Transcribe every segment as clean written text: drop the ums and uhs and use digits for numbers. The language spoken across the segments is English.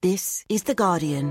This is The Guardian.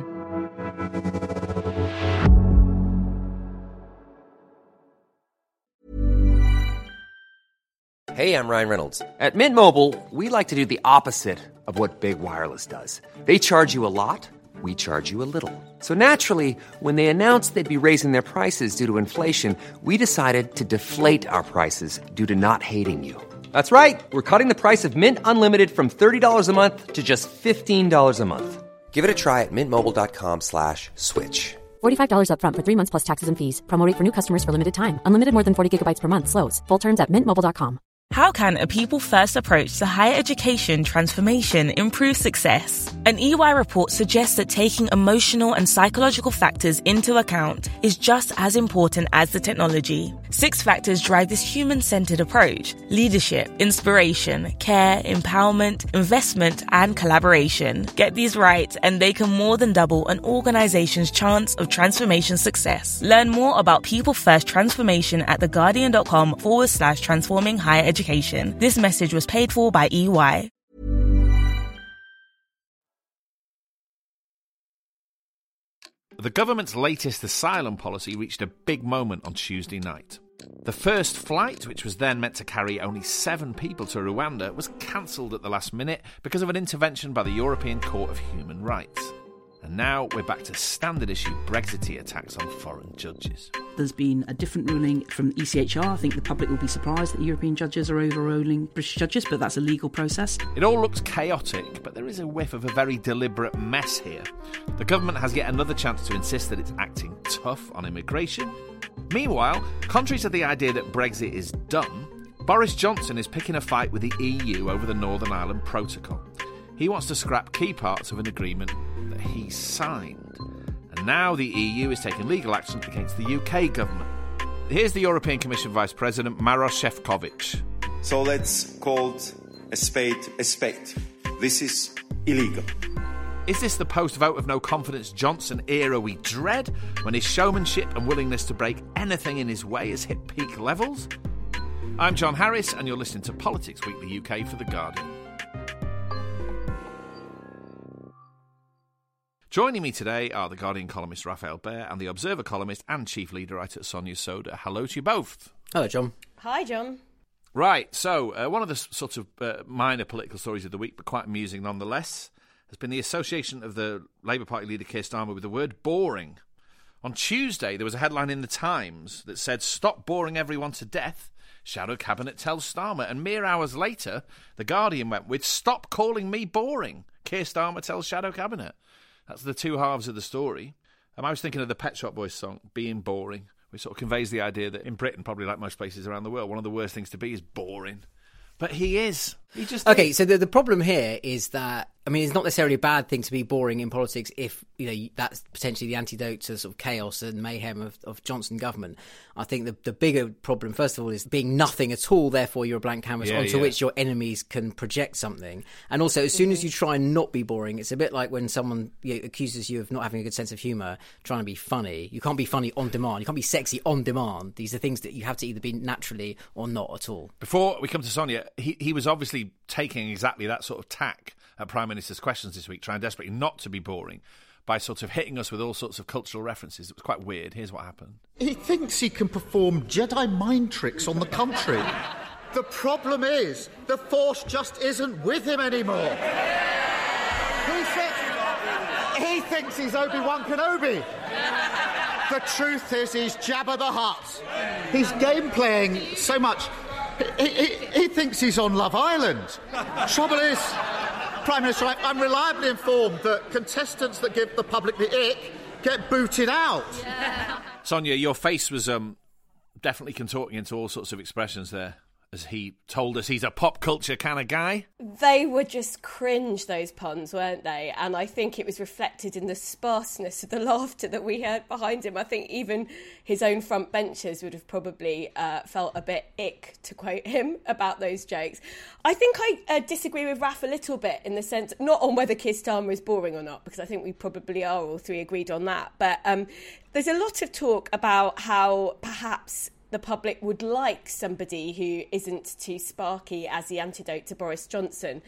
Hey, I'm Ryan Reynolds. At Mint Mobile, we like to do the opposite of what Big Wireless does. They charge you a lot, we charge you a little. So naturally, when they announced they'd be raising their prices due to inflation, we decided to deflate our prices due to not hating you. That's right. We're cutting the price of Mint Unlimited from $30 a month to just $15 a month. Give it a try at mintmobile.com/switch. $45 up front for 3 months plus taxes and fees. Promo rate for new customers for limited time. Unlimited more than 40 gigabytes per month. Slows full terms at mintmobile.com. How can a people-first approach to higher education transformation improve success? An EY report suggests that taking emotional and psychological factors into account is just as important as the technology. 6 factors drive this human-centered approach: leadership, inspiration, care, empowerment, investment, and collaboration. Get these right, and they can more than double an organization's chance of transformation success. Learn more about people-first transformation at theguardian.com/transforming higher education. This message was paid for by EY. The government's latest asylum policy reached a big moment on Tuesday night. The first flight, which was then meant to carry only 7 people to Rwanda, was cancelled at the last minute because of an intervention by the European Court of Human Rights. And now we're back to standard issue Brexit attacks on foreign judges. There's been a different ruling from the ECHR. I think the public will be surprised that European judges are overruling British judges, but that's a legal process. It all looks chaotic, but there is a whiff of a very deliberate mess here. The government has yet another chance to insist that it's acting tough on immigration. Meanwhile, contrary to the idea that Brexit is done, Boris Johnson is picking a fight with the EU over the Northern Ireland Protocol. He wants to scrap key parts of an agreement that he signed. And now the EU is taking legal action against the UK government. Here's the European Commission Vice President Maroš Šefčovič. So let's call a spade a spade. This is illegal. Is this the post-vote of no confidence Johnson era we dread, when his showmanship and willingness to break anything in his way has hit peak levels? I'm John Harris, and you're listening to Politics Weekly UK for The Guardian. Joining me today are The Guardian columnist Raphael Behr and The Observer columnist and chief leader writer Sonia Soda. Hello to you both. Hello, John. Hi, John. Right, so one of the sort of minor political stories of the week, but quite amusing nonetheless, has been the association of the Labour Party leader Keir Starmer with the word boring. On Tuesday, there was a headline in The Times that said, "Stop boring everyone to death. Shadow Cabinet tells Starmer." And mere hours later, The Guardian went with, "Stop calling me boring. Keir Starmer tells Shadow Cabinet." That's the two halves of the story. I was thinking of the Pet Shop Boys song, "Being Boring," which sort of conveys the idea that in Britain, probably like most places around the world, one of the worst things to be is boring. But he is. He just Okay, so the problem here is that, I mean, it's not necessarily a bad thing to be boring in politics if, you know, that's potentially the antidote to sort of chaos and mayhem of Johnson government. I think the bigger problem, first of all, is being nothing at all, therefore you're a blank canvas onto which your enemies can project something. And also, as soon as you try and not be boring, it's a bit like when someone accuses you of not having a good sense of humour, trying to be funny. You can't be funny on demand. You can't be sexy on demand. These are things that you have to either be naturally or not at all. Before we come to Sonia, he was obviously taking exactly that sort of tack at Prime Minister's Questions this week, trying desperately not to be boring by sort of hitting us with all sorts of cultural references. It was quite weird. Here's what happened. He thinks he can perform Jedi mind tricks on the country. The problem is, the Force just isn't with him anymore. He thinks he's Obi-Wan Kenobi. The truth is, he's Jabba the Hutt. He's game-playing so much. He thinks he's on Love Island. Trouble is, Prime Minister, I'm reliably informed that contestants that give the public the ick get booted out. Yeah. Sonia, your face was definitely contorting into all sorts of expressions there as he told us he's a pop culture kind of guy. They were just cringe, those puns, weren't they? And I think it was reflected in the sparseness of the laughter that we heard behind him. I think even his own front benchers would have probably felt a bit ick, to quote him, about those jokes. I think I disagree with Raf a little bit in the sense, not on whether Keir Starmer is boring or not, because I think we probably are all three agreed on that. But there's a lot of talk about how perhaps the public would like somebody who isn't too sparky as the antidote to Boris Johnson.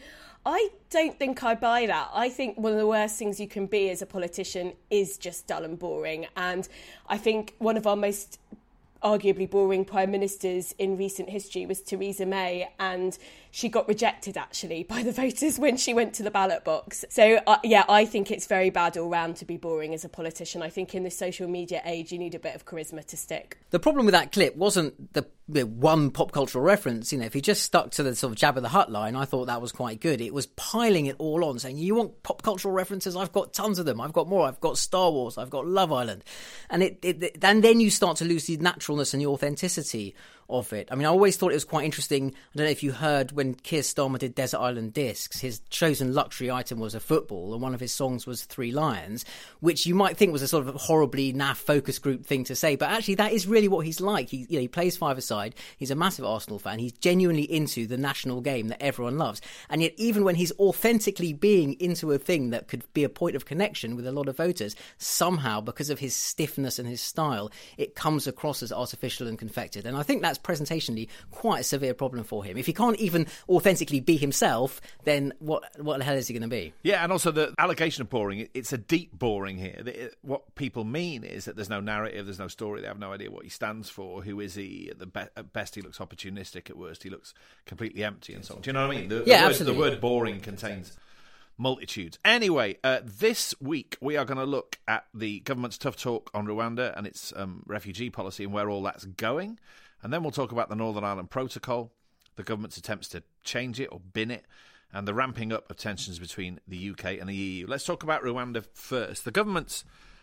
I don't think I buy that. I think one of the worst things you can be as a politician is just dull and boring. And I think one of our most arguably boring prime ministers in recent history was Theresa May, and she got rejected actually by the voters when she went to the ballot box. So I think it's very bad all round to be boring as a politician. I think in the social media age you need a bit of charisma to stick. The problem with that clip wasn't the one pop cultural reference. If he just stuck to the sort of Jabba the Hutt line, I thought that was quite good. It was piling it all on, saying, you want pop cultural references? I've got tons of them. I've got more. I've got Star Wars. I've got Love Island. And and then you start to lose the naturalness and the authenticity of it. I mean, I always thought it was quite interesting. I don't know if you heard when Keir Starmer did Desert Island Discs, his chosen luxury item was a football, and one of his songs was Three Lions, which you might think was a sort of horribly naff focus group thing to say, but actually that is really what he's like. He plays five-a-side. He's a massive Arsenal fan. He's genuinely into the national game that everyone loves. And yet even when he's authentically being into a thing that could be a point of connection with a lot of voters, somehow, because of his stiffness and his style, it comes across as artificial and confected. And I think that's presentationally quite a severe problem for him. If he can't even authentically be himself, then what the hell is he going to be? Yeah, and also the allegation of boring, it's a deep boring here. What people mean is that there's no narrative, there's no story, they have no idea what he stands for, who is he. At best he looks opportunistic, at worst he looks completely empty and so on. Do you know what I mean? Absolutely. The word boring contains multitudes. Anyway, this week we are going to look at the government's tough talk on Rwanda and its refugee policy and where all that's going. And then we'll talk about the Northern Ireland Protocol, the government's attempts to change it or bin it, and the ramping up of tensions between the UK and the EU. Let's talk about Rwanda first. The government's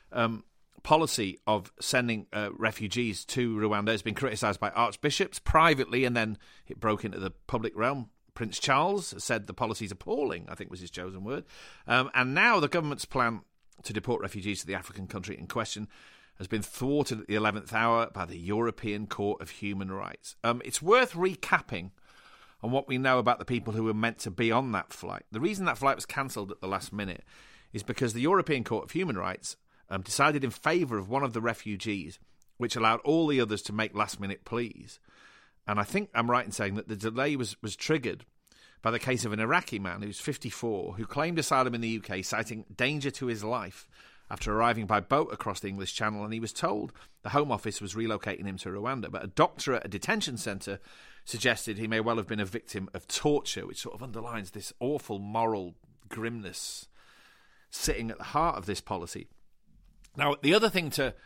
policy of sending refugees to Rwanda has been criticised by archbishops privately, and then it broke into the public realm. Prince Charles said the policy is appalling, I think was his chosen word. And now the government's plan to deport refugees to the African country in question has been thwarted at the 11th hour by the European Court of Human Rights. It's worth recapping on what we know about the people who were meant to be on that flight. The reason that flight was cancelled at the last minute is because the European Court of Human Rights decided in favour of one of the refugees, which allowed all the others to make last-minute pleas. And I think I'm right in saying that the delay was triggered by the case of an Iraqi man who's 54, who claimed asylum in the UK, citing danger to his life after arriving by boat across the English Channel, and he was told the Home Office was relocating him to Rwanda. But a doctor at a detention centre suggested he may well have been a victim of torture, which sort of underlines this awful moral grimness sitting at the heart of this policy. Now, the other thing to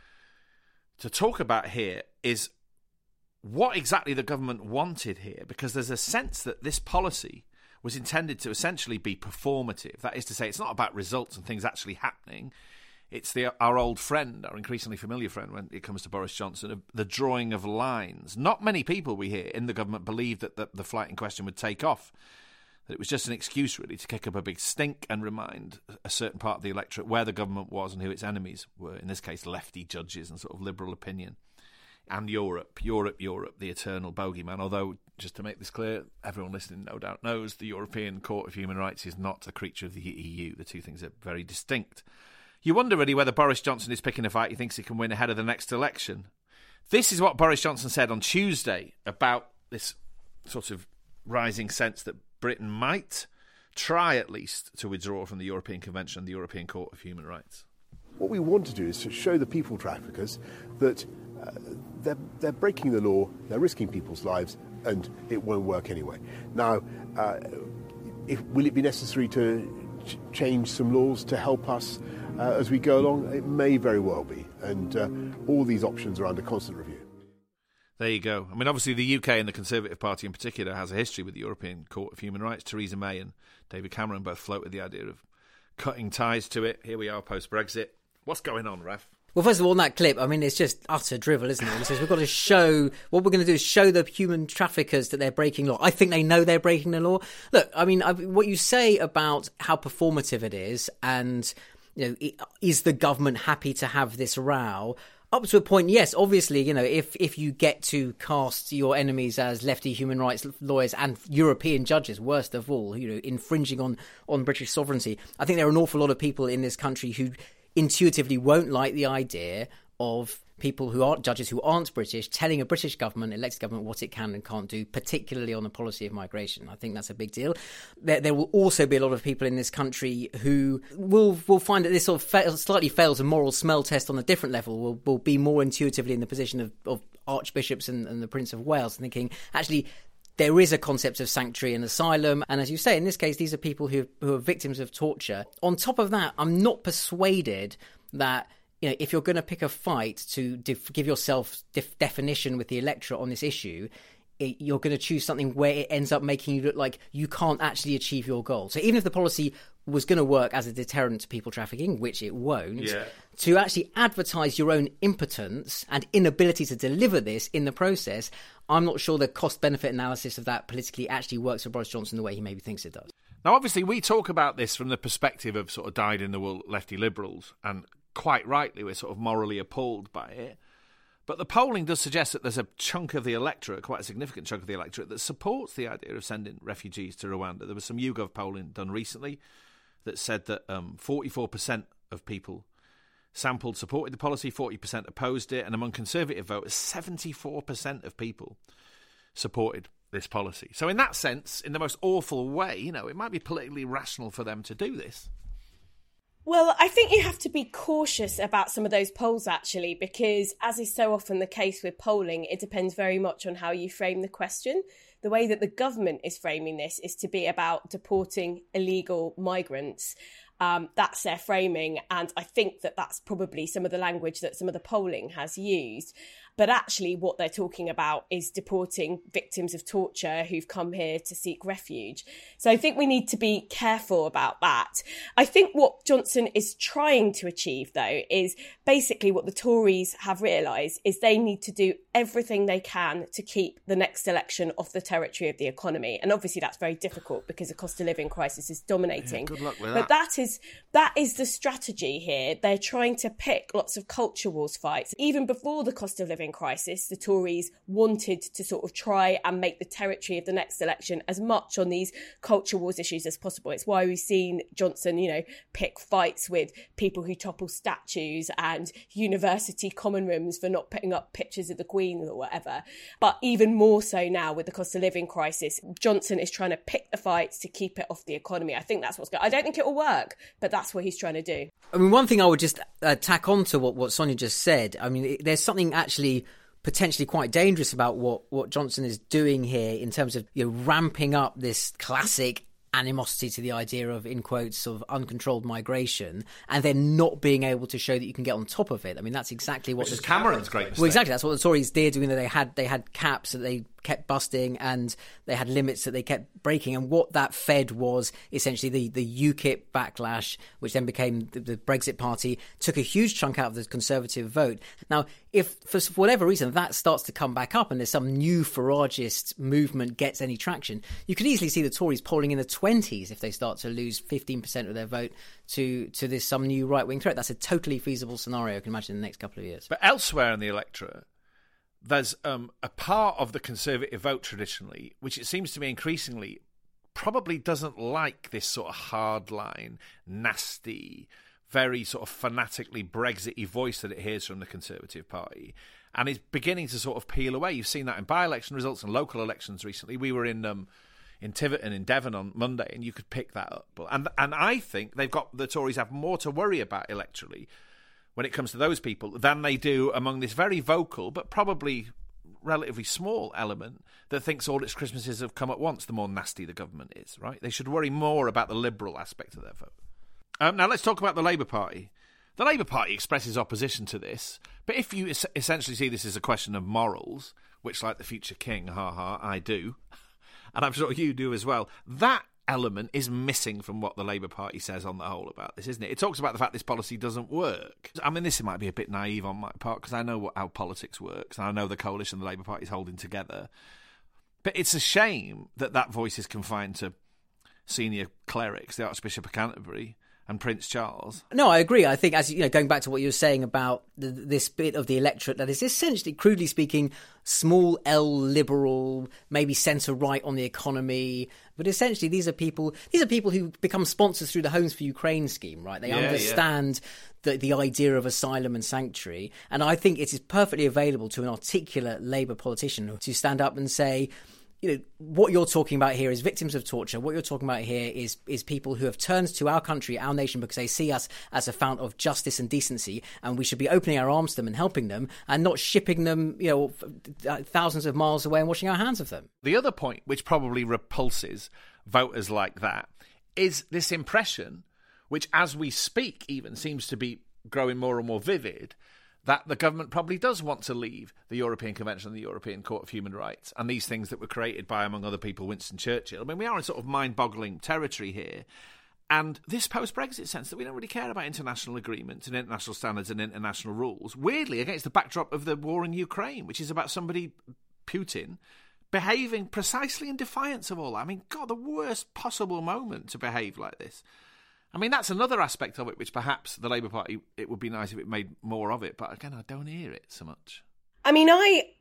talk about here is what exactly the government wanted here, because there's a sense that this policy was intended to essentially be performative. That is to say, it's not about results and things actually happening. It's our old friend, our increasingly familiar friend when it comes to Boris Johnson, of the drawing of lines. Not many people we hear in the government believe that the flight in question would take off, that it was just an excuse really to kick up a big stink and remind a certain part of the electorate where the government was and who its enemies were, in this case lefty judges and sort of liberal opinion. And Europe, the eternal bogeyman. Although, just to make this clear, everyone listening no doubt knows the European Court of Human Rights is not a creature of the EU. The two things are very distinct. You wonder really whether Boris Johnson is picking a fight he thinks he can win ahead of the next election. This is what Boris Johnson said on Tuesday about this sort of rising sense that Britain might try at least to withdraw from the European Convention and the European Court of Human Rights. What we want to do is to show the people traffickers that they're breaking the law, they're risking people's lives, and it won't work anyway. Now, will it be necessary to change some laws to help us as we go along? It may very well be, and all these options are under constant review. There you go. I mean, obviously the UK and the Conservative Party in particular has a history with the European Court of Human Rights. Theresa May and David Cameron both floated the idea of cutting ties to it. Here we are post-Brexit. What's going on, Raf? Well, first of all, in that clip, I mean, it's just utter drivel, isn't it? It says we've got to show, what we're going to do is show the human traffickers that they're breaking law. I think they know they're breaking the law. Look, I mean, what you say about how performative it is and, you know, is the government happy to have this row? Up to a point, yes. Obviously, you know, if you get to cast your enemies as lefty human rights lawyers and European judges, worst of all, you know, infringing on British sovereignty, I think there are an awful lot of people in this country who intuitively won't like the idea of people who aren't judges, who aren't British, telling a British government, elected government, what it can and can't do, particularly on the policy of migration. I think that's a big deal. There will also be a lot of people in this country who will find that this sort of slightly fails a moral smell test on a different level, will be more intuitively in the position of archbishops and the Prince of Wales, thinking, actually, there is a concept of sanctuary and asylum. And as you say, in this case, these are people who are victims of torture. On top of that, I'm not persuaded that, if you're going to pick a fight to give yourself definition with the electorate on this issue, you're going to choose something where it ends up making you look like you can't actually achieve your goal. So even if the policy was going to work as a deterrent to people trafficking, which it won't, to actually advertise your own impotence and inability to deliver this in the process, I'm not sure the cost-benefit analysis of that politically actually works for Boris Johnson the way he maybe thinks it does. Now, obviously, we talk about this from the perspective of sort of dyed-in-the-wool lefty liberals, and quite rightly, we're sort of morally appalled by it. But the polling does suggest that there's a chunk of the electorate, quite a significant chunk of the electorate, that supports the idea of sending refugees to Rwanda. There was some YouGov polling done recently that said that 44% of people sampled supported the policy, 40% opposed it, and among Conservative voters, 74% of people supported this policy. So in that sense, in the most awful way, it might be politically rational for them to do this. Well, I think you have to be cautious about some of those polls, actually, because as is so often the case with polling, it depends very much on how you frame the question. The way that the government is framing this is to be about deporting illegal migrants. That's their framing. And I think that that's probably some of the language that some of the polling has used. But actually what they're talking about is deporting victims of torture who've come here to seek refuge. So I think we need to be careful about that. I think what Johnson is trying to achieve, though, is basically what the Tories have realised is they need to do everything they can to keep the next election off the territory of the economy. And obviously that's very difficult because the cost of living crisis is dominating. Yeah, good luck with that. But that is the strategy here. They're trying to pick lots of culture wars fights. Even before the cost of living crisis, the Tories wanted to sort of try and make the territory of the next election as much on these culture wars issues as possible. It's why we've seen Johnson, pick fights with people who topple statues and university common rooms for not putting up pictures of the Queen or whatever. But even more so now with the cost of living crisis, Johnson is trying to pick the fights to keep it off the economy. I think that's what's going on. I don't think it will work, but that's what he's trying to do. I mean, one thing I would just tack on to what Sonia just said, I mean, there's something actually potentially quite dangerous about what Johnson is doing here in terms of ramping up this classic animosity to the idea of, in quotes, sort of uncontrolled migration, and then not being able to show that you can get on top of it. I mean, that's exactly what... Which is Cameron's great mistake. Well, exactly. That's what the Tories did. They had caps that they kept busting, and they had limits that they kept breaking. And what that fed was essentially the UKIP backlash, which then became the Brexit Party, took a huge chunk out of the Conservative vote. Now, if for whatever reason that starts to come back up and there's some new Farageist movement gets any traction, you could easily see the Tories polling in the 20s if they start to lose 15% of their vote to this some new right-wing threat. That's a totally feasible scenario I can imagine in the next couple of years. But elsewhere in the electorate, there's a part of the Conservative vote traditionally, which it seems to me increasingly probably doesn't like this sort of hardline, nasty, very sort of fanatically Brexit-y voice that it hears from the Conservative Party, and is beginning to sort of peel away. You've seen that in by-election results and local elections recently. We were in Tiverton in Devon on Monday, and you could pick that up. And I think the Tories have more to worry about electorally when it comes to those people than they do among this very vocal but probably relatively small element that thinks all its Christmases have come at once, the more nasty the government is, right? They should worry more about the liberal aspect of their vote. Now let's talk about the Labour Party. The Labour Party expresses opposition to this, but if you essentially see this as a question of morals, which, like the future king, I do, and I'm sure you do as well, that element is missing from what the Labour Party says on the whole about this, isn't it? It talks about the fact this policy doesn't work. I mean, this might be a bit naive on my part because I know how politics works and I know the coalition the Labour Party is holding together. But it's a shame that voice is confined to senior clerics, the Archbishop of Canterbury and Prince Charles. No, I agree. I think, as you know, going back to what you were saying about this bit of the electorate that is essentially, crudely speaking, small L liberal, maybe centre-right on the economy. But essentially, these are people who become sponsors through the Homes for Ukraine scheme, right? They understand the idea of asylum and sanctuary. And I think it is perfectly available to an articulate Labour politician to stand up and say, you know, what you're talking about here is victims of torture. What you're talking about here is people who have turned to our country, our nation, because they see us as a fount of justice and decency, and we should be opening our arms to them and helping them, and not shipping them, you know, thousands of miles away and washing our hands of them. The other point, which probably repulses voters like that, is this impression, which as we speak even seems to be growing more and more vivid, that the government probably does want to leave the European Convention and the European Court of Human Rights and these things that were created by, among other people, Winston Churchill. I mean, we are in sort of mind-boggling territory here. And this post-Brexit sense that we don't really care about international agreements and international standards and international rules, weirdly, against the backdrop of the war in Ukraine, which is about somebody, Putin, behaving precisely in defiance of all that. I mean, God, the worst possible moment to behave like this. I mean, that's another aspect of it, which perhaps the Labour Party, it would be nice if it made more of it. But again, I don't hear it so much. I mean,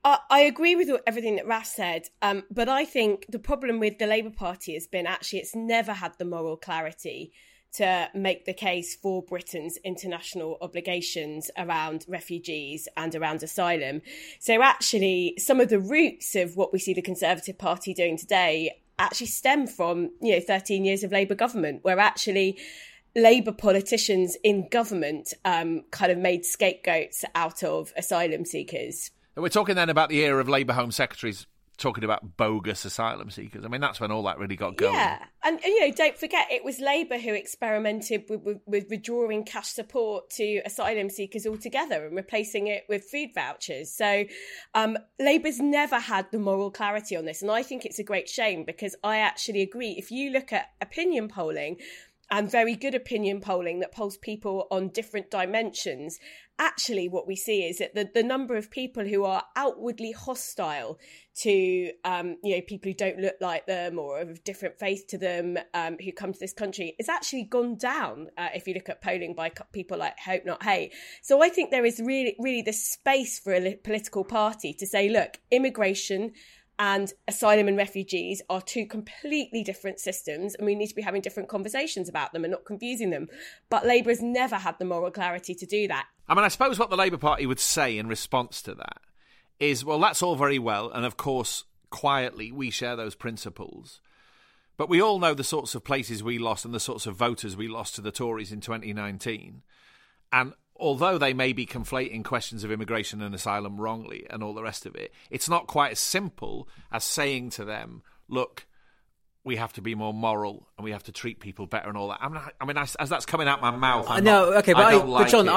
I agree with everything that Raf said, but I think the problem with the Labour Party has been actually it's never had the moral clarity to make the case for Britain's international obligations around refugees and around asylum. So actually, some of the roots of what we see the Conservative Party doing today actually stem from, 13 years of Labour government, where actually Labour politicians in government kind of made scapegoats out of asylum seekers. We're talking then about the era of Labour Home Secretaries talking about bogus asylum seekers. I mean, that's when all that really got going. Yeah, and don't forget, it was Labour who experimented with withdrawing cash support to asylum seekers altogether and replacing it with food vouchers. So Labour's never had the moral clarity on this, and I think it's a great shame because I actually agree. If you look at opinion polling, and very good opinion polling that polls people on different dimensions, actually what we see is that the number of people who are outwardly hostile to people who don't look like them or of different faith to them who come to this country is actually gone down if you look at polling by people like Hope Not Hate. So I think there is really this space for a political party to say, look, immigration and asylum and refugees are two completely different systems, and we need to be having different conversations about them and not confusing them. But Labour has never had the moral clarity to do that. I mean, I suppose what the Labour Party would say in response to that is, well, that's all very well, and of course, quietly, we share those principles. But we all know the sorts of places we lost and the sorts of voters we lost to the Tories in 2019. And although they may be conflating questions of immigration and asylum wrongly and all the rest of it, it's not quite as simple as saying to them, look, we have to be more moral and we have to treat people better and all that. I mean, as that's coming out my mouth, but John,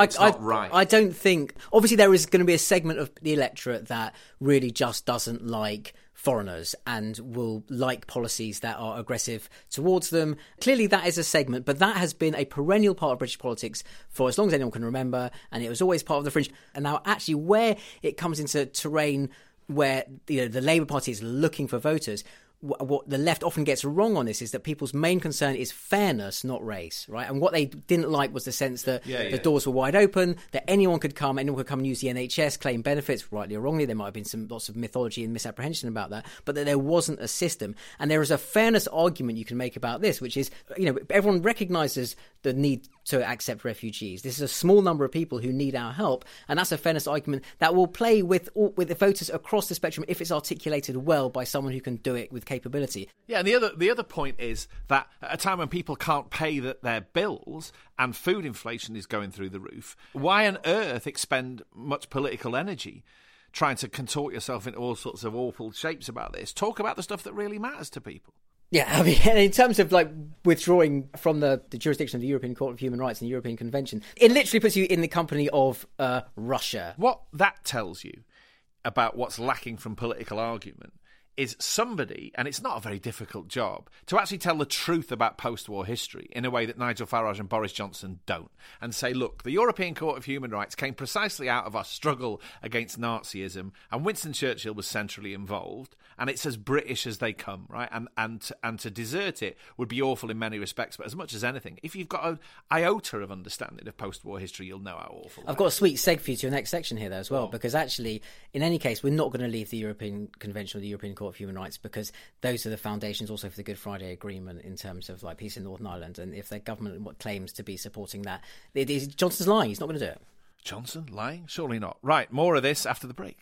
I don't think... Obviously, there is going to be a segment of the electorate that really just doesn't like foreigners and will like policies that are aggressive towards them. Clearly, that is a segment, but that has been a perennial part of British politics for as long as anyone can remember, and it was always part of the fringe. And now, actually, where it comes into terrain where the Labour Party is looking for voters, what the left often gets wrong on this is that people's main concern is fairness, not race, right? And what they didn't like was the sense that the doors were wide open, that anyone could come and use the NHS, claim benefits, rightly or wrongly. There might have been lots of mythology and misapprehension about that, but that there wasn't a system. And there is a fairness argument you can make about this, which is, everyone recognises the need to accept refugees. This is a small number of people who need our help, and that's a fairness argument that will play with the voters across the spectrum if it's articulated well by someone who can do it with capability. Yeah, and the other point is that at a time when people can't pay their bills and food inflation is going through the roof, why on earth expend much political energy trying to contort yourself into all sorts of awful shapes about this? Talk about the stuff that really matters to people. Yeah, I mean, in terms of withdrawing from the jurisdiction of the European Court of Human Rights and the European Convention, it literally puts you in the company of Russia. What that tells you about what's lacking from political argument is somebody, and it's not a very difficult job, to actually tell the truth about post-war history in a way that Nigel Farage and Boris Johnson don't, and say, look, the European Court of Human Rights came precisely out of our struggle against Nazism, and Winston Churchill was centrally involved, and it's as British as they come, right? And to desert it would be awful in many respects, but as much as anything, if you've got an iota of understanding of post-war history, you'll know how awful. I've got a sweet seg for you to your next section here, though, as well, because actually, in any case, we're not going to leave the European Convention or the European Court of Human Rights, because those are the foundations also for the Good Friday Agreement in terms of like peace in Northern Ireland. And if their government claims to be supporting that, Johnson's lying. He's not going to do it. Johnson lying? Surely not. Right, more of this after the break.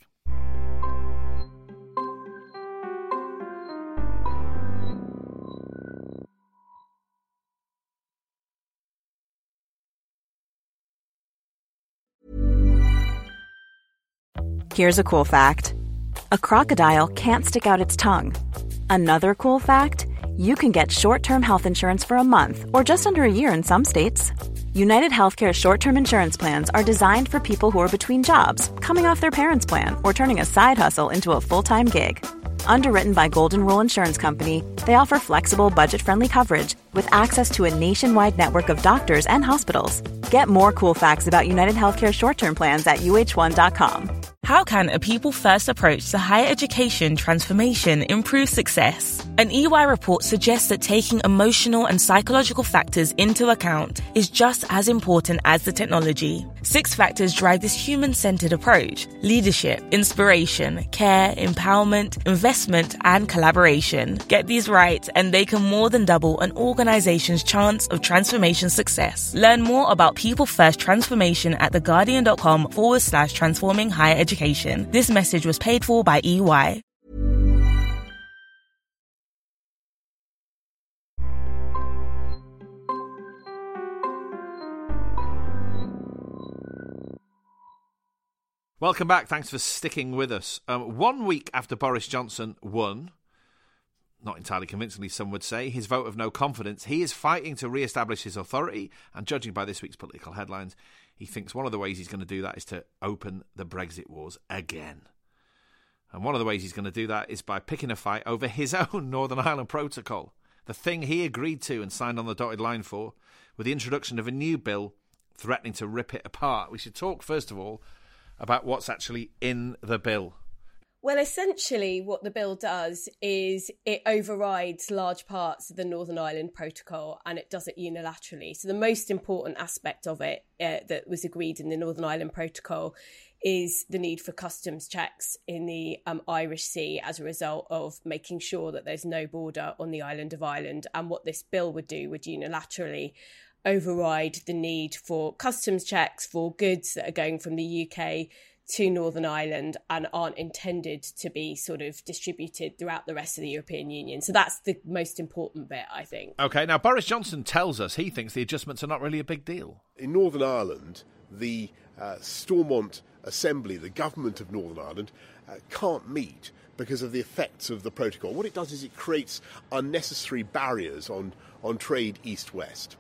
Here's a cool fact. A crocodile can't stick out its tongue. Another cool fact, you can get short-term health insurance for a month or just under a year in some states. United Healthcare short-term insurance plans are designed for people who are between jobs, coming off their parents' plan, or turning a side hustle into a full-time gig. Underwritten by Golden Rule Insurance Company, they offer flexible, budget-friendly coverage with access to a nationwide network of doctors and hospitals. Get more cool facts about United Healthcare short-term plans at uh1.com. How can a people-first approach to higher education transformation improve success? An EY report suggests that taking emotional and psychological factors into account is just as important as the technology. 6 factors drive this human-centered approach: leadership, inspiration, care, empowerment, investment, and collaboration. Get these right, and they can more than double an organization's chance of transformation success. Learn more about people-first transformation at theguardian.com/transforming higher education. This message was paid for by EY. Welcome back. Thanks for sticking with us. 1 week after Boris Johnson won, not entirely convincingly some would say, his vote of no confidence, he is fighting to re-establish his authority, and judging by this week's political headlines, he thinks one of the ways he's going to do that is to open the Brexit wars again. And one of the ways he's going to do that is by picking a fight over his own Northern Ireland Protocol, the thing he agreed to and signed on the dotted line for, with the introduction of a new bill threatening to rip it apart. We should talk, first of all, about what's actually in the bill. Well, essentially what the bill does is it overrides large parts of the Northern Ireland Protocol, and it does it unilaterally. So the most important aspect of it that was agreed in the Northern Ireland Protocol is the need for customs checks in the Irish Sea as a result of making sure that there's no border on the island of Ireland. And what this bill would do would unilaterally override the need for customs checks for goods that are going from the UK to Northern Ireland and aren't intended to be sort of distributed throughout the rest of the European Union. So that's the most important bit, I think. OK, now Boris Johnson tells us he thinks the adjustments are not really a big deal. In Northern Ireland, the Stormont Assembly, the government of Northern Ireland, can't meet because of the effects of the protocol. What it does is it creates unnecessary barriers on trade east-west.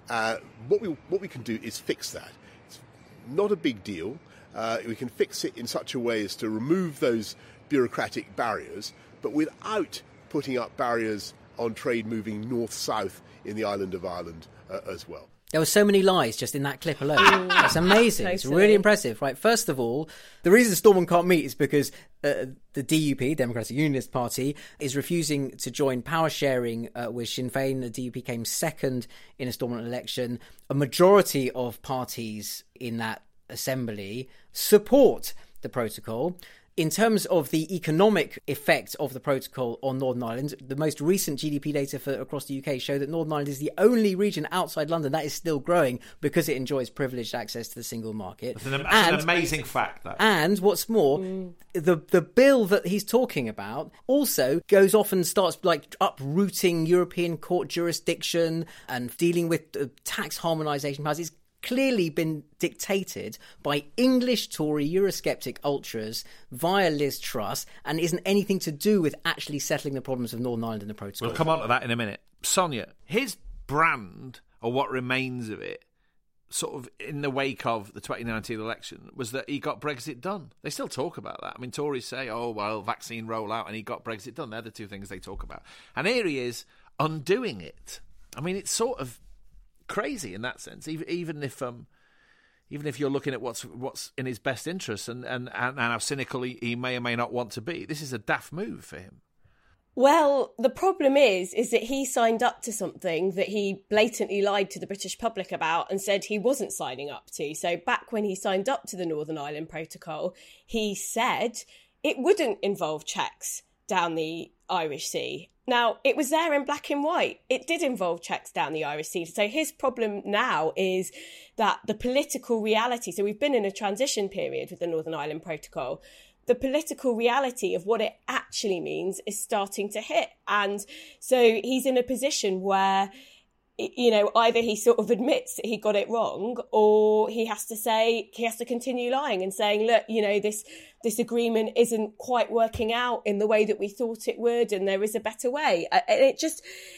What we can do is fix that. It's not a big deal. We can fix it in such a way as to remove those bureaucratic barriers, but without putting up barriers on trade moving north-south in the island of Ireland as well. There were so many lies just in that clip alone. That's amazing. Totally. It's really impressive. Right, first of all, the reason Stormont can't meet is because the DUP, Democratic Unionist Party, is refusing to join power sharing with Sinn Féin. The DUP came second in a Stormont election. A majority of parties in that assembly support the protocol. In terms of the economic effect of the protocol on Northern Ireland, the most recent GDP data for across the UK show that Northern Ireland is the only region outside London that is still growing because it enjoys privileged access to the single market. That's an amazing fact, though. And what's more, the bill that he's talking about also goes off and starts like uprooting European court jurisdiction and dealing with tax harmonisation powers. It's clearly been dictated by English Tory Eurosceptic ultras via Liz Truss and isn't anything to do with actually settling the problems of Northern Ireland and the protocol. We'll come on to that in a minute. Sonia, his brand, or what remains of it, sort of in the wake of the 2019 election was that he got Brexit done. They still talk about that. I mean, Tories say, oh, well, vaccine rollout, and he got Brexit done. They're the two things they talk about. And here he is undoing it. I mean, it's sort of crazy in that sense, even if you're looking at what's in his best interest and how cynical he may or may not want to be. This is a daft move for him. Well, the problem is that he signed up to something that he blatantly lied to the British public about and said he wasn't signing up to. So back when he signed up to the Northern Ireland Protocol, he said it wouldn't involve checks down the Irish Sea. Now, it was there in black and white. It did involve checks down the Irish Sea. So his problem now is that the political reality, so we've been in a transition period with the Northern Ireland Protocol, the political reality of what it actually means is starting to hit. And so he's in a position where, you know, either he sort of admits that he got it wrong, or he has to continue lying and saying, look, you know, this agreement isn't quite working out in the way that we thought it would, and there is a better way. It just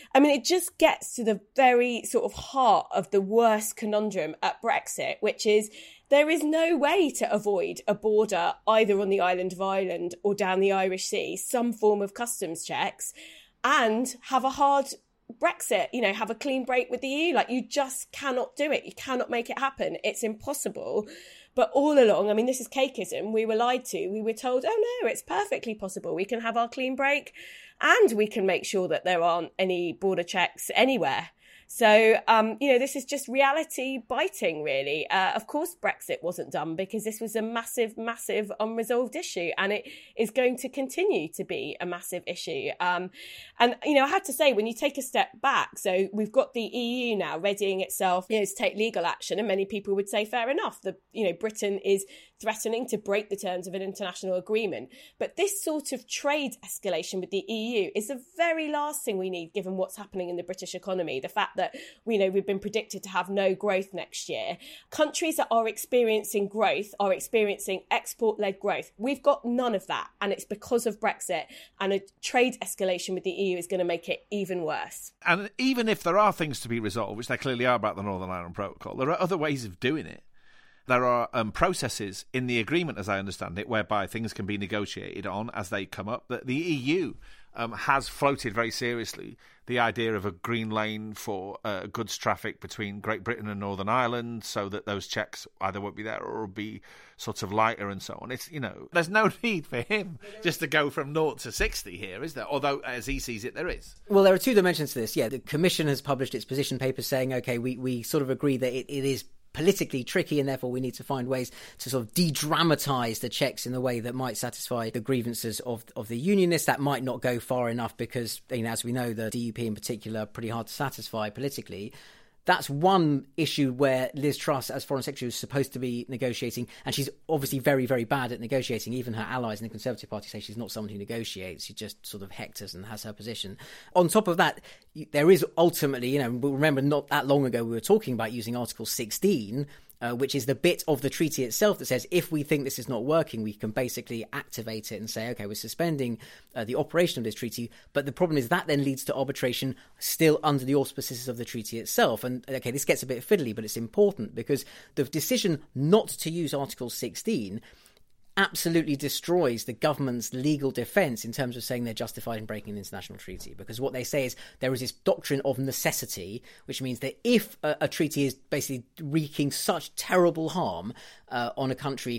gets to the very sort of heart of the worst conundrum at Brexit, which is there is no way to avoid a border either on the island of Ireland or down the Irish Sea, some form of customs checks, and have a hard Brexit, you know, have a clean break with the EU. Like, you just cannot do it. You cannot make it happen. It's impossible. But all along, I mean, this is cakeism. We were lied to. We were told, oh no, it's perfectly possible. We can have our clean break and we can make sure that there aren't any border checks anywhere. So, you know, this is just reality biting, really. Of course, Brexit wasn't done because this was a massive, massive unresolved issue, and it is going to continue to be a massive issue. And, you know, I have to say, when you take a step back, so we've got the EU now readying itself, you know, to take legal action, and many people would say, fair enough, Britain is threatening to break the terms of an international agreement. But this sort of trade escalation with the EU is the very last thing we need, given what's happening in the British economy. The fact that, you know, we've been predicted to have no growth next year. Countries that are experiencing growth are experiencing export-led growth. We've got none of that, and it's because of Brexit, and a trade escalation with the EU is going to make it even worse. And even if there are things to be resolved, which there clearly are about the Northern Ireland Protocol, there are other ways of doing it. There are processes in the agreement, as I understand it, whereby things can be negotiated on as they come up. The EU has floated very seriously the idea of a green lane for goods traffic between Great Britain and Northern Ireland, so that those checks either won't be there or will be sort of lighter and so on. It's, you know, there's no need for him just to go from 0 to 60 here, is there? Although, as he sees it, there is. Well, there are two dimensions to this. Yeah, the Commission has published its position paper saying, OK, we sort of agree that it is politically tricky, and therefore we need to find ways to sort of de-dramatise the checks in the way that might satisfy the grievances of the unionists. That might not go far enough because, you know, as we know, the DUP in particular are pretty hard to satisfy politically. That's one issue where Liz Truss, as Foreign Secretary, was supposed to be negotiating, and she's obviously very, very bad at negotiating. Even her allies in the Conservative Party say she's not someone who negotiates. She just sort of hectors and has her position. On top of that, there is ultimately, you know, remember not that long ago we were talking about using Article 16, which is the bit of the treaty itself that says if we think this is not working, we can basically activate it and say, OK, we're suspending the operation of this treaty. But the problem is that then leads to arbitration still under the auspices of the treaty itself. And, OK, this gets a bit fiddly, but it's important because the decision not to use Article 16 absolutely destroys the government's legal defence in terms of saying they're justified in breaking an international treaty. Because what they say is there is this doctrine of necessity, which means that if a treaty is basically wreaking such terrible harm on a country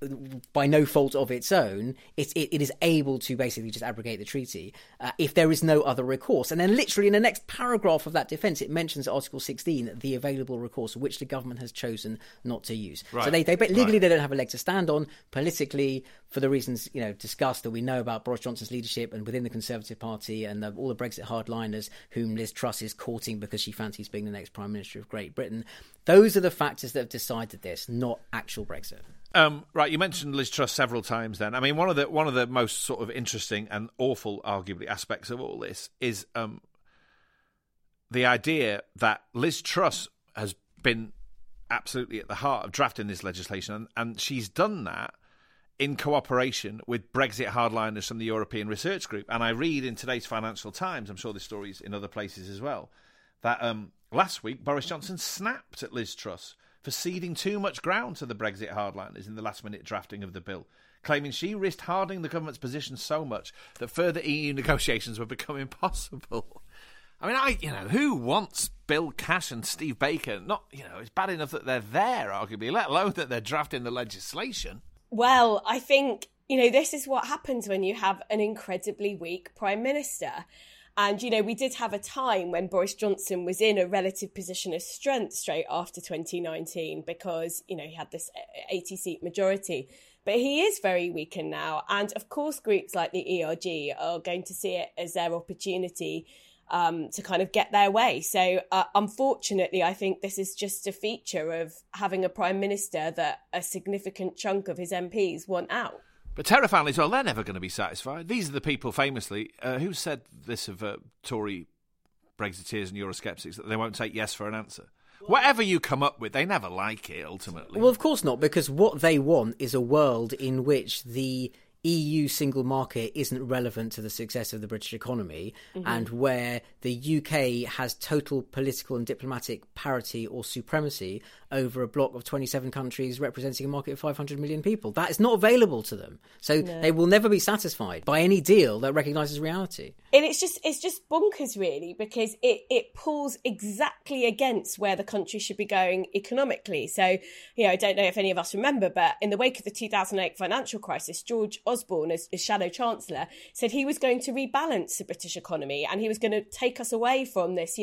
by no fault of its own, it is able to basically just abrogate the treaty if there is no other recourse. And then literally in the next paragraph of that defence, it mentions Article 16, the available recourse, which the government has chosen not to use. Right. So they legally they don't have a leg to stand on. Politically, for the reasons, you know, discussed that we know about Boris Johnson's leadership and within the Conservative Party and all the Brexit hardliners whom Liz Truss is courting because she fancies being the next Prime Minister of Great Britain, those are the factors that have decided this, not actual Brexit. Right, you mentioned Liz Truss several times then. I mean, one of the most sort of interesting and awful, arguably, aspects of all this is the idea that Liz Truss has been absolutely at the heart of drafting this legislation, and she's done that in cooperation with Brexit hardliners from the European Research Group. And I read in today's Financial Times, I'm sure this story's in other places as well, that last week Boris Johnson snapped at Liz Truss for ceding too much ground to the Brexit hardliners in the last-minute drafting of the bill, claiming she risked hardening the government's position so much that further EU negotiations would become impossible. I mean, who wants Bill Cash and Steve Baker? Not, it's bad enough that they're there, arguably, let alone that they're drafting the legislation. Well, I think, this is what happens when you have an incredibly weak Prime Minister. And, we did have a time when Boris Johnson was in a relative position of strength straight after 2019 because, he had this 80-seat majority. But he is very weakened now. And, of course, groups like the ERG are going to see it as their opportunity to kind of get their way. So, unfortunately, I think this is just a feature of having a Prime Minister that a significant chunk of his MPs want out. But terrifyingly as well, they're never going to be satisfied. These are the people, famously, who said this of Tory Brexiteers and Eurosceptics, that they won't take yes for an answer. Whatever you come up with, they never like it, ultimately. Well, of course not, because what they want is a world in which the EU single market isn't relevant to the success of the British economy, and where the UK has total political and diplomatic parity or supremacy over a bloc of 27 countries representing a market of 500 million people. That is not available to them. So they will never be satisfied by any deal that recognises reality. And it's just bonkers, really, because it pulls exactly against where the country should be going economically. So, I don't know if any of us remember, but in the wake of the 2008 financial crisis, George Osborne, as Shadow Chancellor, said he was going to rebalance the British economy and he was going to take us away from this,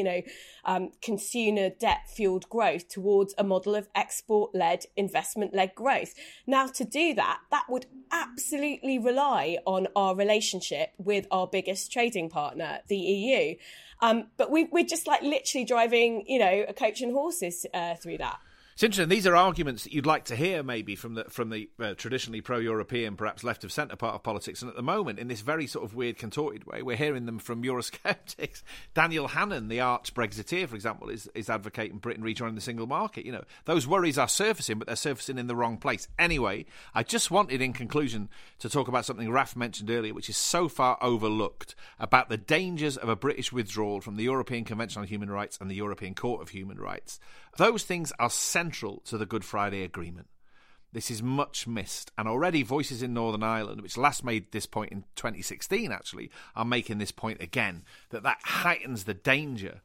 consumer debt-fueled growth towards a model of export-led, investment-led growth. Now, to do that would absolutely rely on our relationship with our biggest trading partner, the EU. But we're just literally driving, a coach and horses through that. It's interesting. These are arguments that you'd like to hear, maybe, from the traditionally pro-European, perhaps left-of-centre part of politics. And at the moment, in this very sort of weird, contorted way, we're hearing them from Eurosceptics. Daniel Hannan, the arch-Brexiteer, for example, is advocating Britain rejoining the single market. Those worries are surfacing, but they're surfacing in the wrong place. Anyway, I just wanted, in conclusion, to talk about something Raf mentioned earlier, which is so far overlooked, about the dangers of a British withdrawal from the European Convention on Human Rights and the European Court of Human Rights. Those things are central to the Good Friday Agreement. This is much missed, and already voices in Northern Ireland, which last made this point in 2016 actually, are making this point again, that heightens the danger,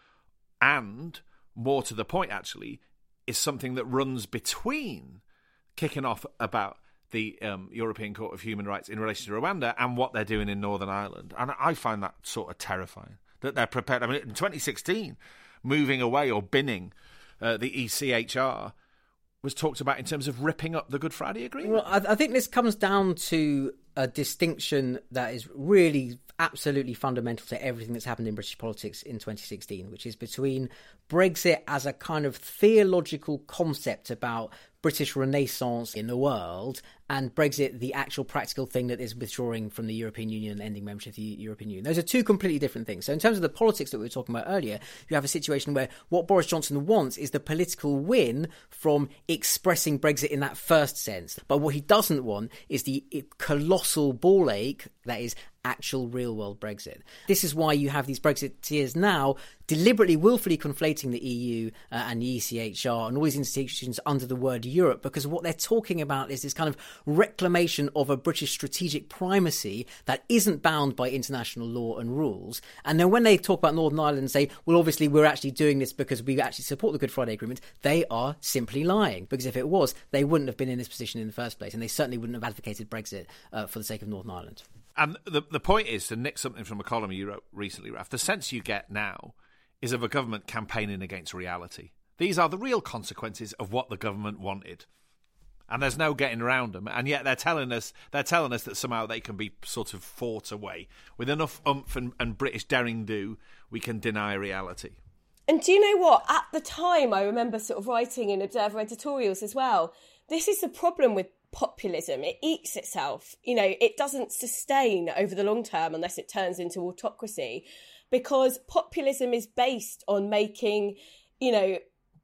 and more to the point actually, is something that runs between kicking off about the European Court of Human Rights in relation to Rwanda and what they're doing in Northern Ireland. And I find that sort of terrifying, that they're prepared. I mean, in 2016, moving away or binning the ECHR was talked about in terms of ripping up the Good Friday Agreement. Well, I think this comes down to a distinction that is really absolutely fundamental to everything that's happened in British politics in 2016, which is between Brexit as a kind of theological concept about British renaissance in the world and Brexit, the actual practical thing that is withdrawing from the European Union and ending membership of the European Union. Those are two completely different things. So in terms of the politics that we were talking about earlier, you have a situation where what Boris Johnson wants is the political win from expressing Brexit in that first sense. But what he doesn't want is the colossal ball ache that is actual real-world Brexit. This is why you have these Brexiteers now deliberately, willfully conflating the EU and the ECHR and all these institutions under the word Europe, because what they're talking about is this kind of reclamation of a British strategic primacy that isn't bound by international law and rules. And then when they talk about Northern Ireland and say, well, obviously we're actually doing this because we actually support the Good Friday Agreement, they are simply lying, because if it was, they wouldn't have been in this position in the first place, and they certainly wouldn't have advocated Brexit for the sake of Northern Ireland. And the point is, to nick something from a column you wrote recently, Raf, the sense you get now is of a government campaigning against reality. These are the real consequences of what the government wanted. And there's no getting around them. And yet they're telling us that somehow they can be sort of fought away. With enough oomph and British daring do, we can deny reality. And do you know what? At the time, I remember sort of writing in Observer editorials as well, this is the problem with populism. It eats itself. It doesn't sustain over the long term unless it turns into autocracy, because populism is based on making,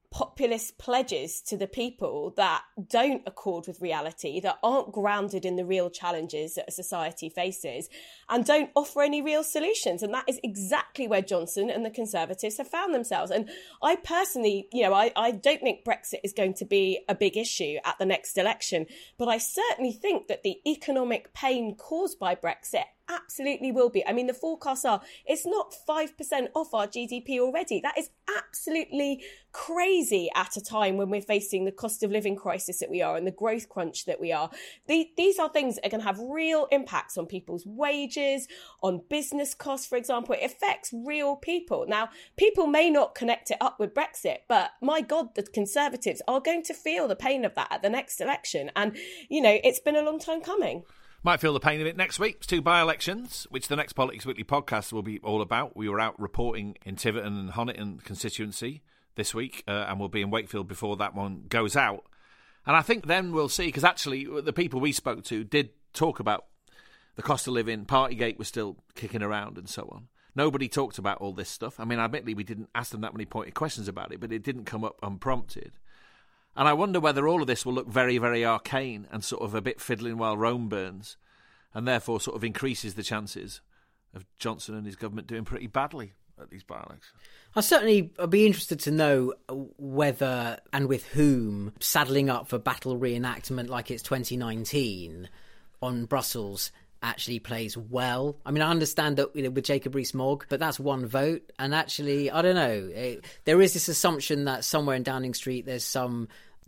populist pledges to the people that don't accord with reality, that aren't grounded in the real challenges that a society faces, and don't offer any real solutions. And that is exactly where Johnson and the Conservatives have found themselves. And I personally, I don't think Brexit is going to be a big issue at the next election, but I certainly think that the economic pain caused by Brexit absolutely will be. I mean, the forecasts are, it's not 5% off our GDP already. That is absolutely crazy at a time when we're facing the cost of living crisis that we are and the growth crunch that we are. These are things that are going to have real impacts on people's wages, on business costs, for example. It affects real people. Now, people may not connect it up with Brexit, but my God, the Conservatives are going to feel the pain of that at the next election. And, it's been a long time coming. Might feel the pain of it next week. It's 2 by-elections, which the next Politics Weekly podcast will be all about. We were out reporting in Tiverton and Honiton constituency this week, and we'll be in Wakefield before that one goes out. And I think then we'll see, because actually the people we spoke to did talk about the cost of living. Partygate was still kicking around and so on. Nobody talked about all this stuff. I mean, admittedly, we didn't ask them that many pointed questions about it, but it didn't come up unprompted. And I wonder whether all of this will look very, very arcane and sort of a bit fiddling while Rome burns, and therefore sort of increases the chances of Johnson and his government doing pretty badly at these by-elections. I'd be interested to know whether and with whom saddling up for battle reenactment like it's 2019 on Brussels actually plays well. I mean, I understand that with Jacob Rees-Mogg, but that's one vote. And actually, I don't know. There is this assumption that somewhere in Downing Street there's some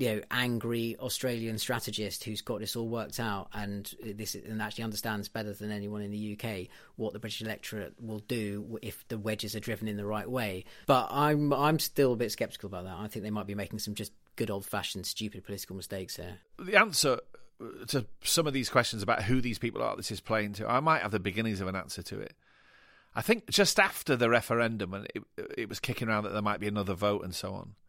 angry Australian strategist who's got this all worked out and actually understands better than anyone in the UK what the British electorate will do if the wedges are driven in the right way. But I'm still a bit sceptical about that. I think they might be making some just good old-fashioned stupid political mistakes here. The answer to some of these questions about who these people are this is playing to, I might have the beginnings of an answer to it. I think just after the referendum, and it was kicking around that there might be another vote and so on,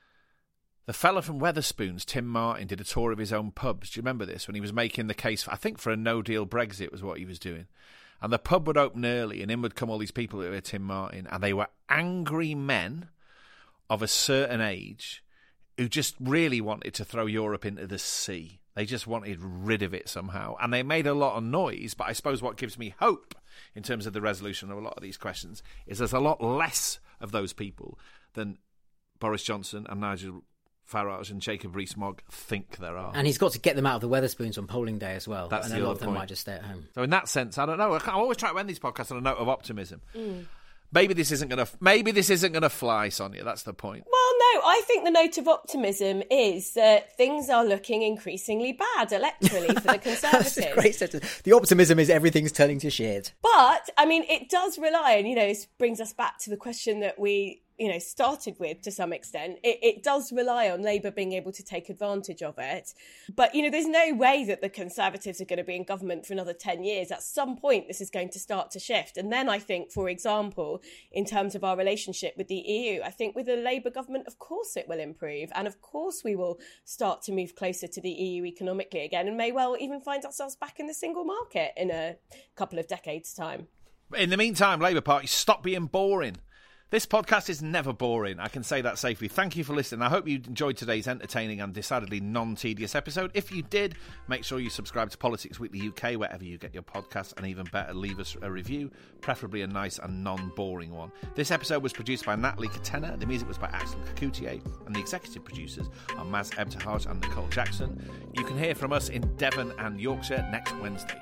the fella from Wetherspoons, Tim Martin, did a tour of his own pubs. Do you remember this? When he was making the case, for a no-deal Brexit was what he was doing. And the pub would open early, and in would come all these people who were Tim Martin, and they were angry men of a certain age who just really wanted to throw Europe into the sea. They just wanted rid of it somehow. And they made a lot of noise, but I suppose what gives me hope in terms of the resolution of a lot of these questions is there's a lot less of those people than Boris Johnson and Nigel Farage and Jacob Rees-Mogg think there are. And he's got to get them out of the Wetherspoons on polling day as well. That's and the a lot other of them point. might just stay at home. So in that sense, I don't know. I always try to end these podcasts on a note of optimism. Maybe this isn't going to fly, Sonia. That's the point. Well, no, I think the note of optimism is that things are looking increasingly bad electorally for the Conservatives. That's a great sentence. The optimism is everything's turning to shit. But, I mean, it does rely on, this brings us back to the question that we started with to some extent. It does rely on Labour being able to take advantage of it. But, there's no way that the Conservatives are going to be in government for another 10 years. At some point, this is going to start to shift. And then I think, for example, in terms of our relationship with the EU, I think with a Labour government, of course it will improve. And of course we will start to move closer to the EU economically again and may well even find ourselves back in the single market in a couple of decades' time. In the meantime, Labour Party, stop being boring. This podcast is never boring. I can say that safely. Thank you for listening. I hope you enjoyed today's entertaining and decidedly non-tedious episode. If you did, make sure you subscribe to Politics Weekly UK, wherever you get your podcasts, and even better, leave us a review, preferably a nice and non-boring one. This episode was produced by Natalie Katena. The music was by Axel Kacoutier, and the executive producers are Maz Ebtehaj and Nicole Jackson. You can hear from us in Devon and Yorkshire next Wednesday.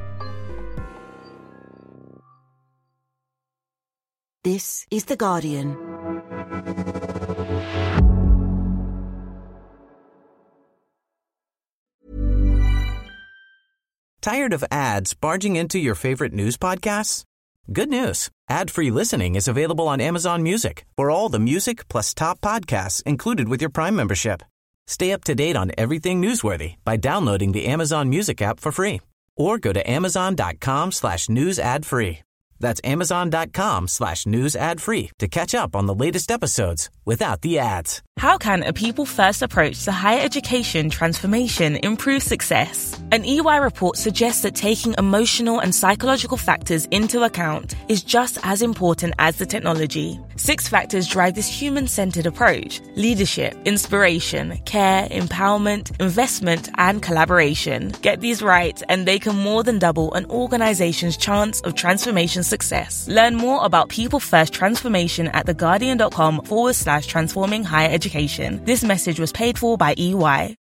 This is The Guardian. Tired of ads barging into your favorite news podcasts? Good news. Ad-free listening is available on Amazon Music for all the music plus top podcasts included with your Prime membership. Stay up to date on everything newsworthy by downloading the Amazon Music app for free or go to amazon.com/news ad free. That's Amazon.com/news ad free to catch up on the latest episodes without the ads. How can a people-first approach to higher education transformation improve success? An EY report suggests that taking emotional and psychological factors into account is just as important as the technology. 6 factors drive this human-centered approach: leadership, inspiration, care, empowerment, investment, and collaboration. Get these right, and they can more than double an organization's chance of transformation success. Learn more about people-first transformation at theguardian.com/transforming higher education. This message was paid for by EY.